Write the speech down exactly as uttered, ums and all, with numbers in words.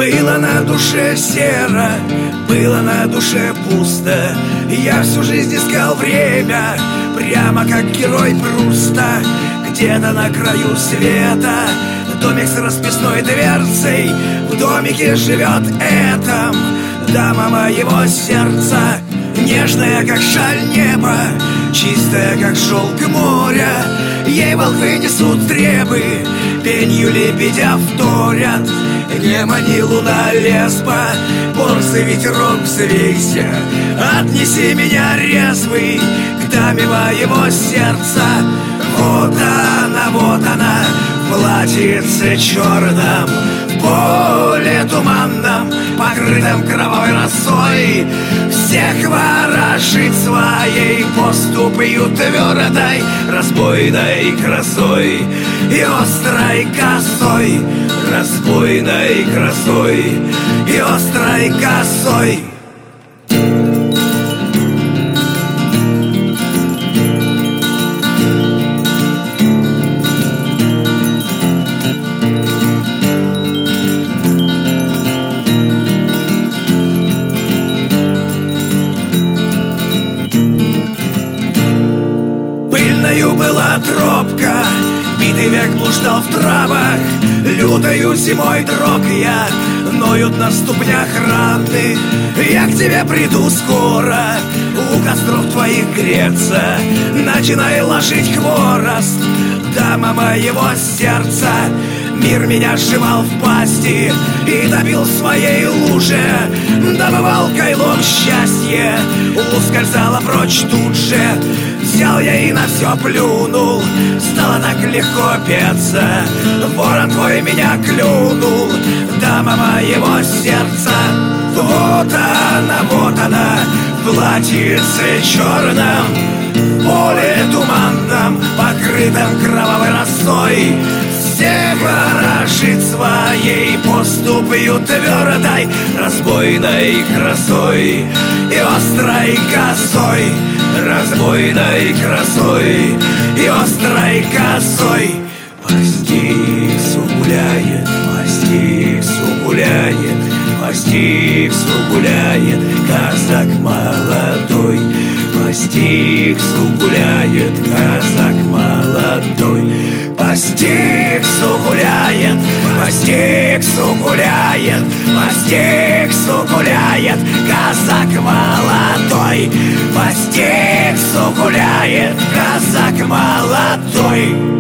Было на душе серо, было на душе пусто. Я всю жизнь искал время, прямо как герой Пруста. Где-то на краю света домик с расписной дверцей. В домике живет Этом, дама моего сердца. Нежная, как шаль неба, чистая, как шелк моря. Ей волхвы несут требы, пенью лебедя вторят. Не мани луна лесба, борзый ветерок взвейся. Отнеси меня резвый к даме моего сердца. Вот она, вот она, в платьице черном, в поле туманном, покрытом кровавой росой. Всех ворошит своей поступью твердой, разбойной красой и острой косой, разбойной красой и острой косой. Была тропка, битый век блуждал в травах. Лютою зимой дрог я, ноют на ступнях раны. Я к тебе приду скоро, у костров твоих греться. Начинай ложить хворост, дама моего сердца. Мир меня сжимал в пасти и топил в своей луже. Добывал кайлом счастье, ускользала прочь тут же. Взял я и на все плюнул, стало так легко петься. Ворон твой меня клюнул, дама моего сердца. Вот она, вот она, в платьице черном, в поле туманном, покрытом кровавой росой. Всех ворошит своей поступью твердой, разбойной красой и острой косой, разбойной красой и острой косой. По Стиксу гуляет, по Стиксу гуляет, по Стиксу гуляет казак молодой. По Стиксу гуляет казак молодой. По Стиксу гуляет, по Стиксу гуляет, по Стиксу гуляет казак молодой. По Стиксу гуляет казак молодой.